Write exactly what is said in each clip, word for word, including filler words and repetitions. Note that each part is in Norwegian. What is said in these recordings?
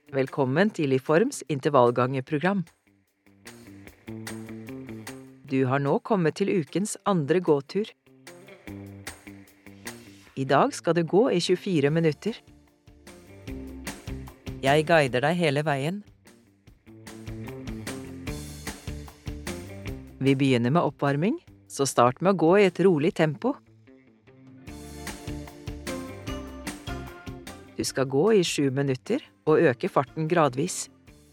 Velkommen til Iforms intervallgangeprogram. Du har nå kommet til ukens andre gåtur. I dag skal du gå i tjuefire minutter. Jeg guider deg hele veien. Vi begynner med oppvarming, så start med å gå i et rolig tempo. Du skal gå i sju minutter og øke farten gradvis.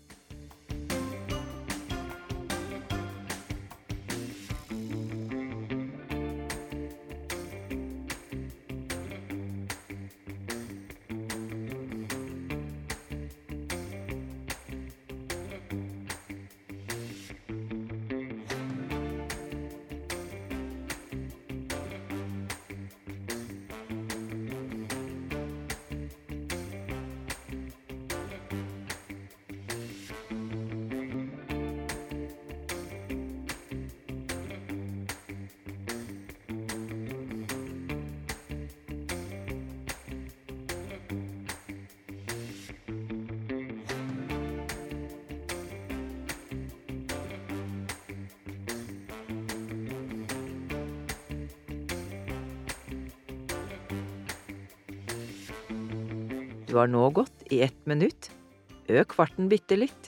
Du har nå gått i ett minutt. Øk farten bitte litt.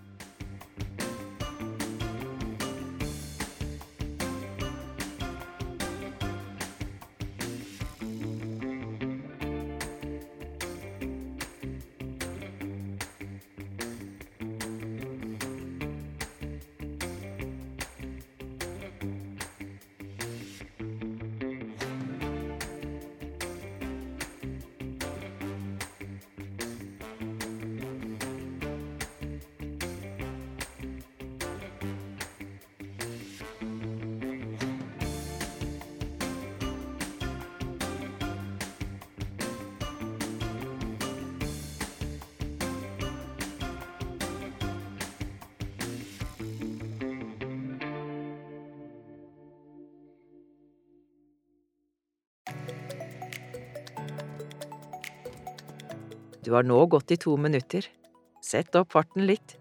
Du har nå gått i to minutter. Sett opp farten litt.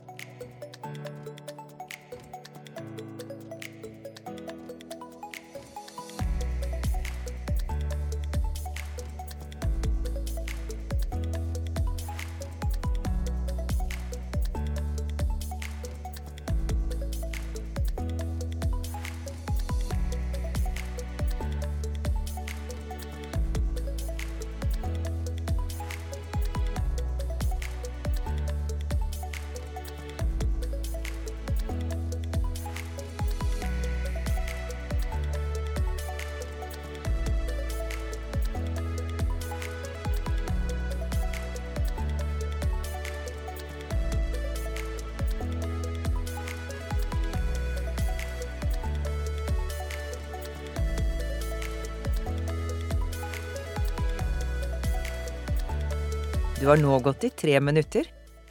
Du har nå gått i tre minutter.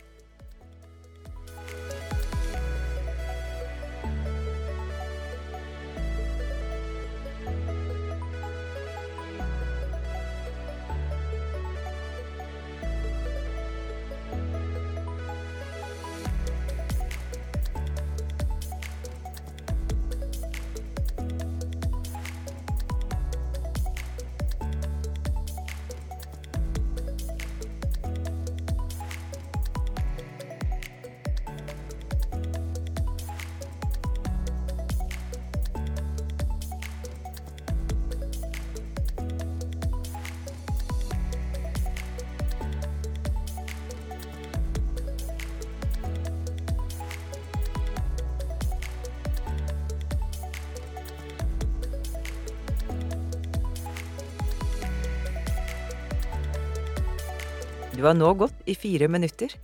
Du har nå gått i fire minutter.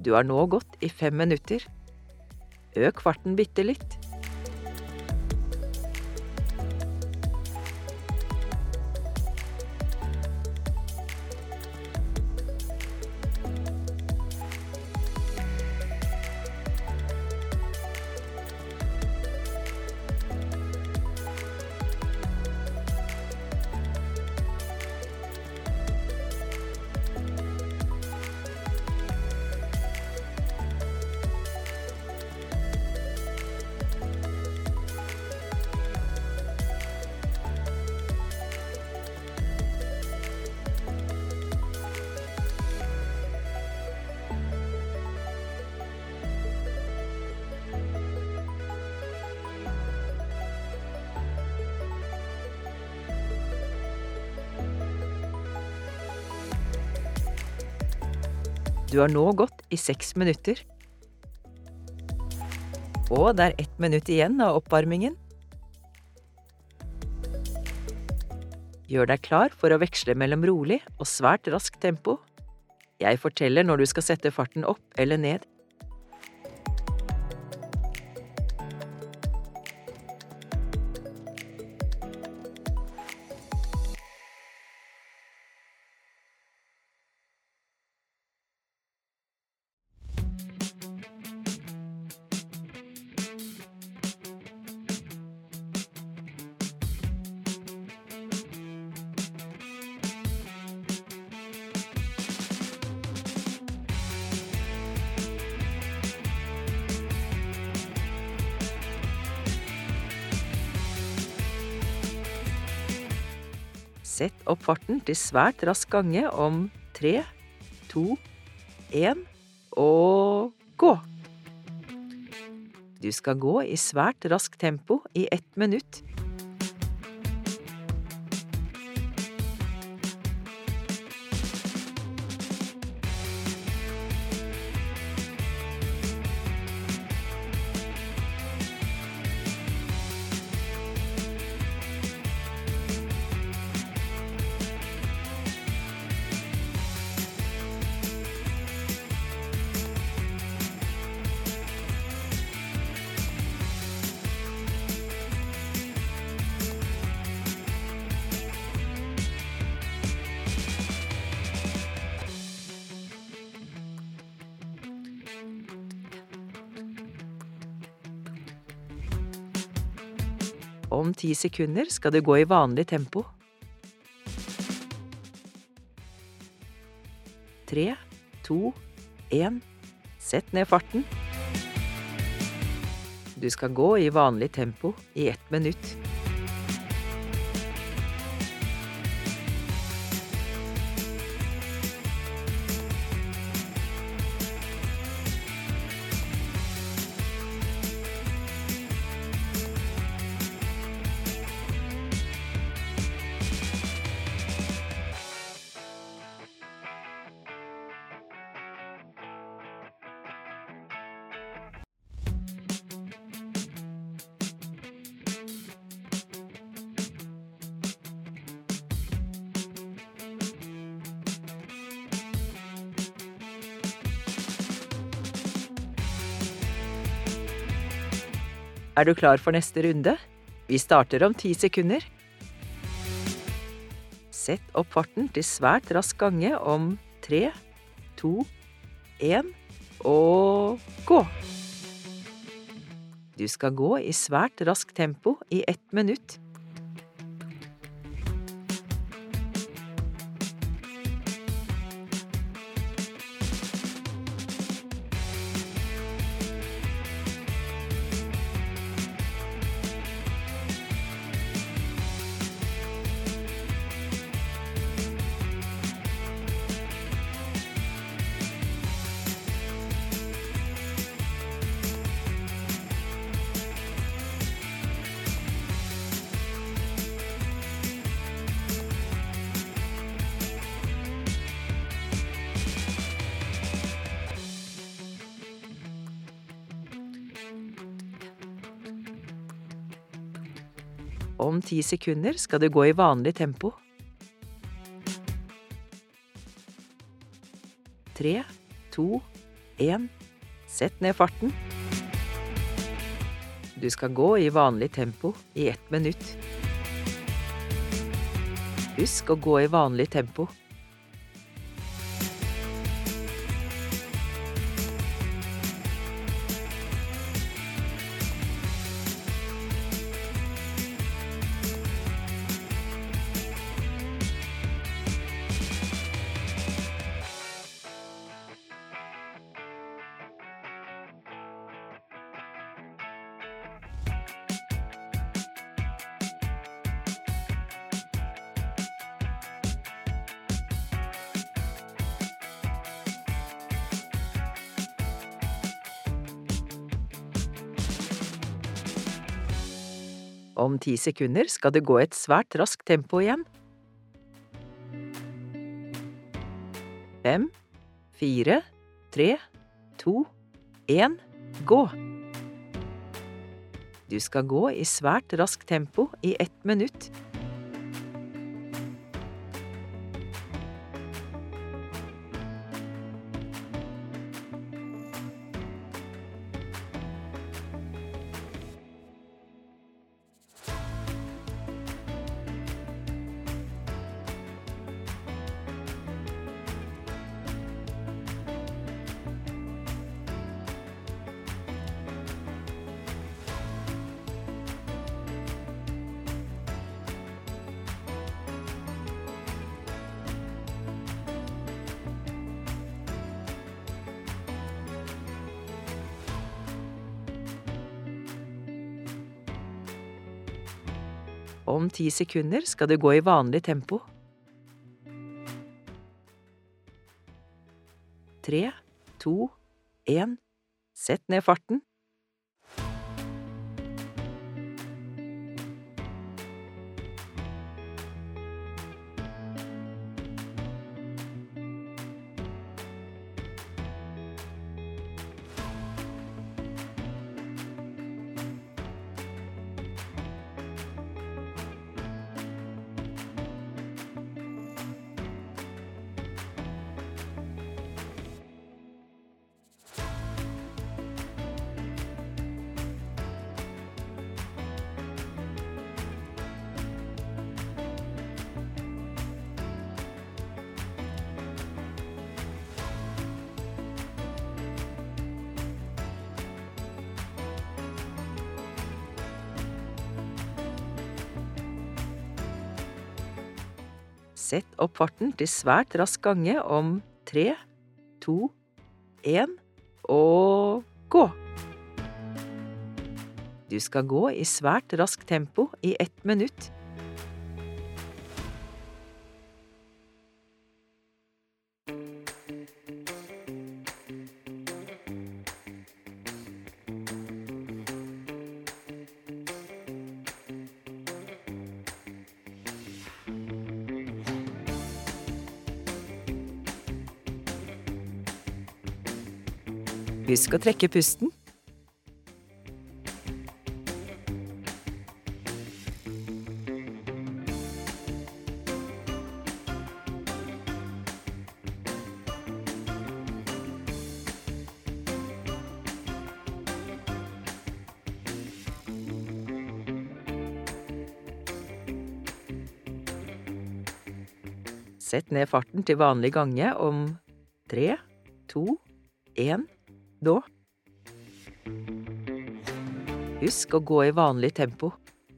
Du har nå gått i fem minutter. Øk farten bitte litt. Du har nå gått i seks minutter. Og det er ett minutt igjen av oppvarmingen. Gjør deg klar for å veksle mellom rolig og svært raskt tempo. Jeg forteller når du skal sette farten opp eller ned. Sett opp farten til svært rask gange om tre, to, en og gå. Du skal gå i svært raskt tempo i ett minutt. Om ti sekunder skal du gå i vanlig tempo. Tre, to, en. Sett ned farten. Du skal gå i vanlig tempo i ett minutt. Er du klar for neste runde? Vi starter om ti sekunder. Sett opp farten til svært rask gange om tre, to, en og gå. Du skal gå i svært raskt tempo i ett minutt. Om ti sekunder skal du gå i vanlig tempo. Tre, to, en. Sett ned farten. Du skal gå i vanlig tempo i ett minutt. Husk å gå i vanlig tempo. Om ti sekunder skal du gå i et svært raskt tempo igjen. Fem, fire, tre, to, en, gå! Du skal gå i svært raskt tempo i ett minutt. Om ti sekunder skal du gå i vanlig tempo. Tre, to, en. Sett ned farten. Sett opp farten til svært rask gange om tre, to, en, og gå! Du skal gå i svært raskt tempo i ett minutt. Husk å trekke pusten. Sett ned farten til vanlig gange om tre, to, en. Da. Husk å gå i vanlig tempo.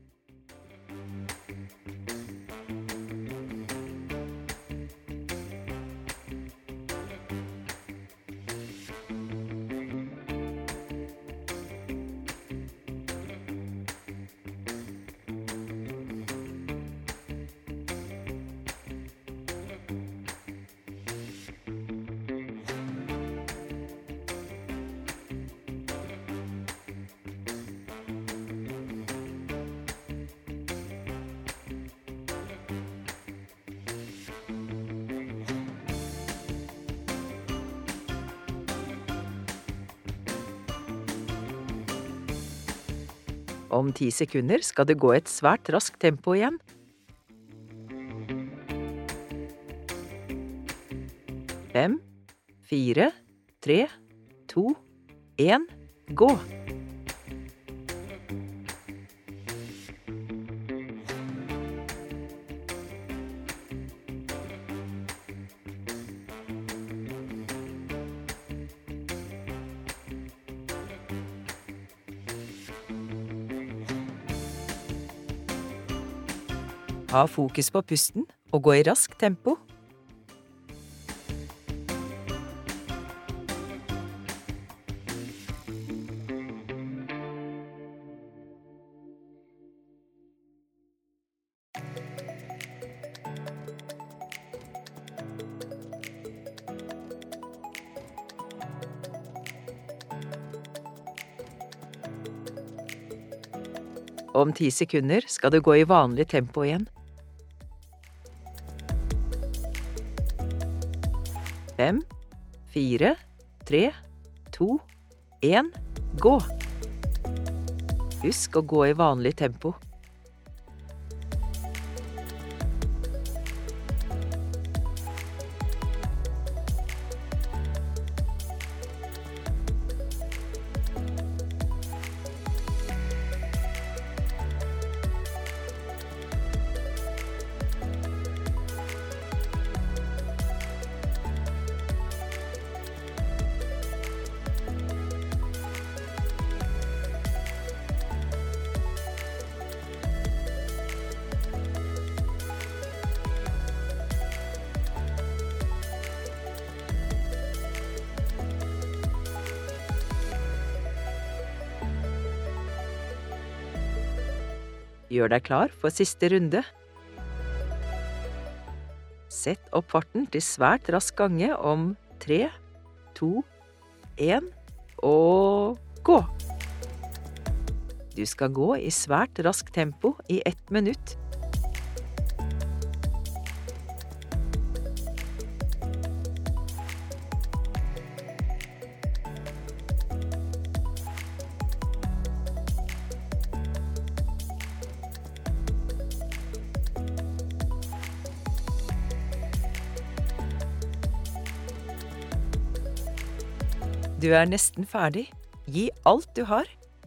Om ti sekunder skal du gå i et svært raskt tempo igjen. Fem, fire, tre, to, en, gå! Ha fokus på pusten og gå i raskt tempo. Om ti sekunder skal du gå i vanlig tempo igjen. Fem, fire, tre, to, en, gå! Husk å gå i vanlig tempo. Gjør deg klar for siste runde. Sett opp farten til svært rask gange om tre, to, en og gå! Du skal gå i svært rask tempo i ett minutt. Du er nesten ferdig. Gi alt du har.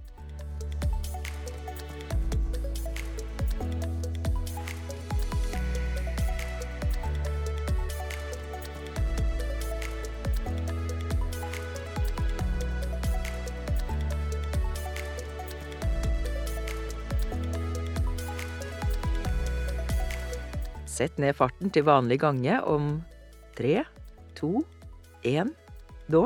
Sett ned farten til vanlig gange om tre, to, en, nå.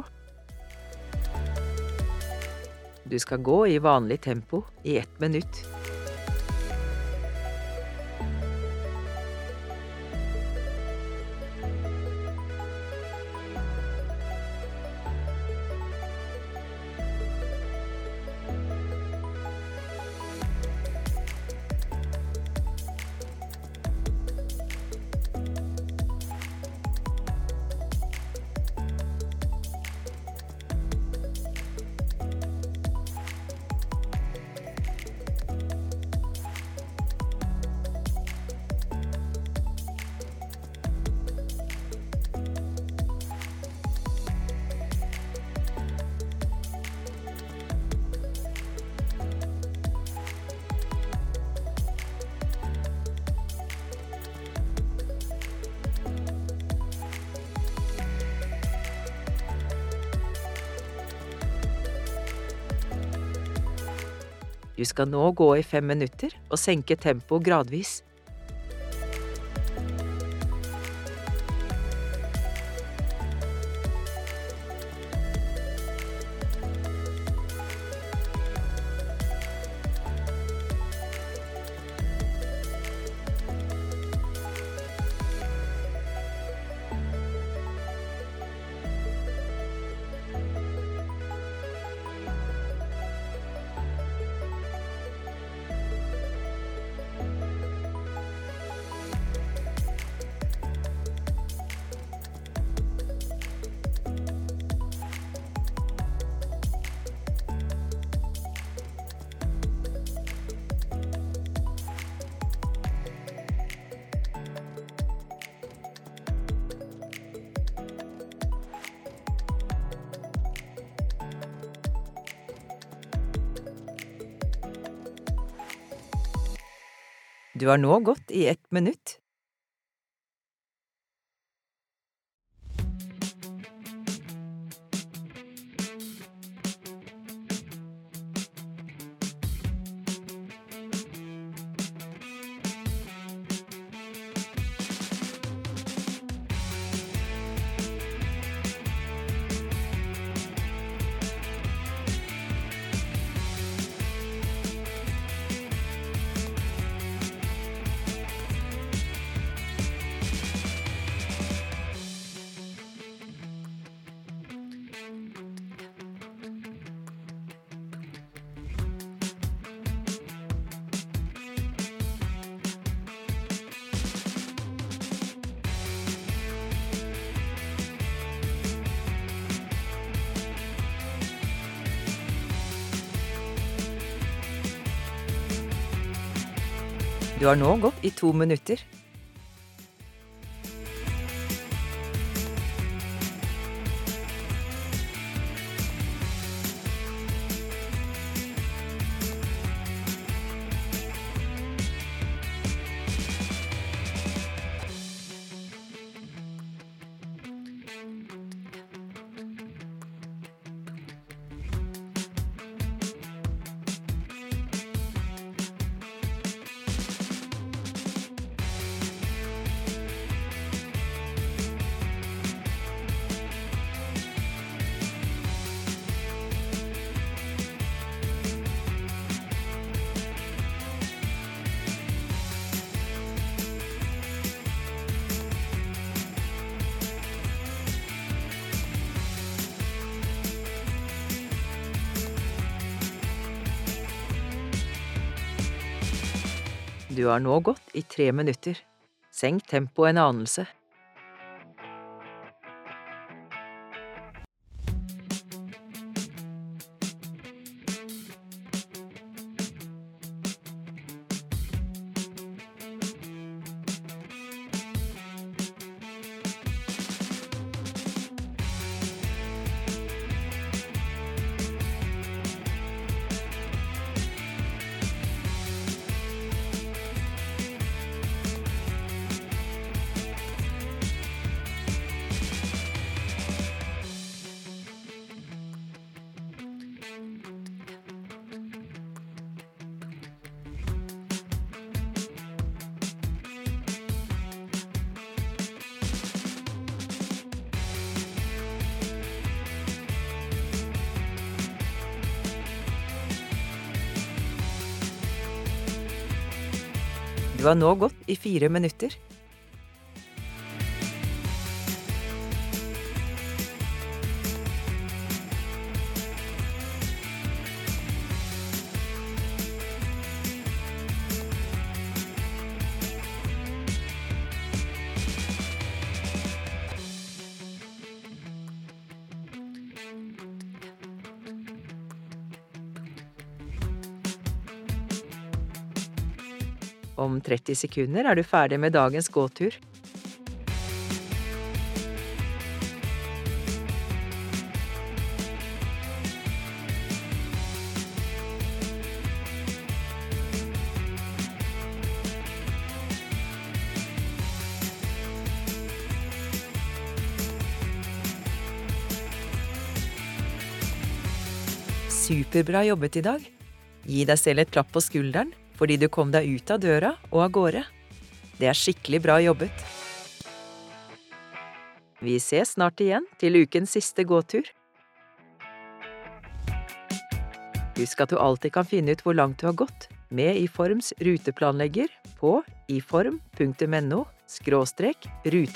Du skal gå i vanlig tempo i ett minutt. Du skal nå gå i fem minutter og senke tempo gradvis. Du har nå gått i ett minutt. Du har nå gått i to minutter. Du har nå gått i tre minutter. Senk tempoet en anelse. Du har nå gått i fire minutter. Om tretti sekunder er du ferdig med dagens gåtur. Superbra jobbet i dag. Gi deg selv et klapp på skulderen, fordi du kom deg ut av døra og av gårde. Det er skikkelig bra jobbet. Vi ses snart igjen til ukens siste gåtur. Husk at du alltid kan finne ut hvor langt du har gått med iForms ruteplanlegger på iform punktum no skråstrek rute.